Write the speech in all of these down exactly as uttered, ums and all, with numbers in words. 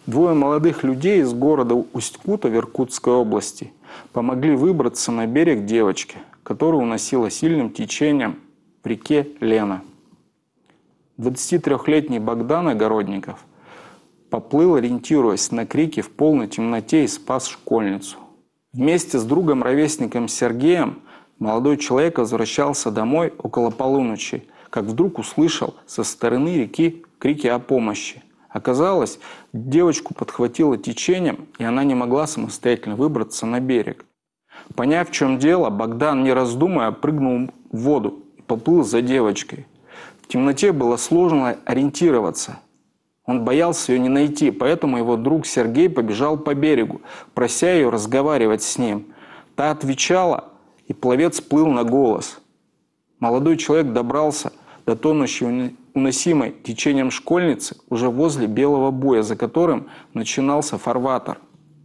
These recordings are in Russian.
Двое молодых людей из города Усть-Кута в Иркутской области помогли выбраться на берег девочки, которую уносило сильным течением в реке Лена. двадцатитрёхлетний Богдан Огородников поплыл, ориентируясь на крики в полной темноте, и спас школьницу. Вместе с другом-ровесником Сергеем молодой человек возвращался домой около полуночи, как вдруг услышал со стороны реки крики о помощи. Оказалось, девочку подхватило течением, и она не могла самостоятельно выбраться на берег. Поняв, в чем дело, Богдан, не раздумывая, прыгнул в воду и поплыл за девочкой. В темноте было сложно ориентироваться. Он боялся ее не найти, поэтому его друг Сергей побежал по берегу, прося ее разговаривать с ним. Та отвечала, и пловец плыл на голос. Молодой человек добрался до тонущей, уносимой течением школьницы уже возле белого буя, за которым начинался фарватер.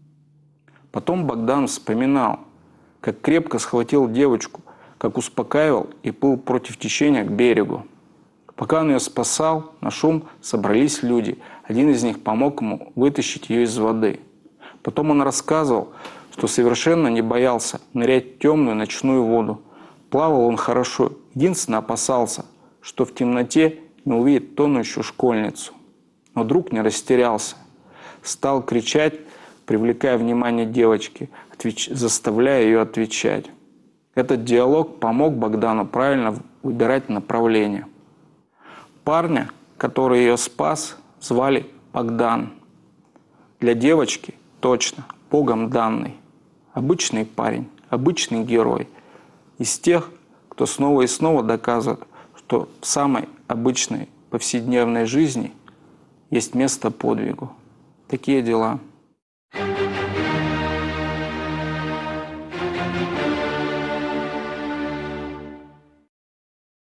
Потом Богдан вспоминал, как крепко схватил девочку, как успокаивал и плыл против течения к берегу. Пока он ее спасал, на шум собрались люди. Один из них помог ему вытащить ее из воды. Потом он рассказывал, что совершенно не боялся нырять в темную ночную воду. Плавал он хорошо, единственно опасался, что в темноте не увидит тонущую школьницу. Но друг не растерялся. Стал кричать, привлекая внимание девочки, отвеч... заставляя ее отвечать. Этот диалог помог Богдану правильно выбирать направление. Парня, который ее спас, звали Богдан. Для девочки точно Богом данный. Обычный парень, обычный герой. Из тех, кто снова и снова доказывает, что в самой обычной повседневной жизни есть место подвигу. Такие дела.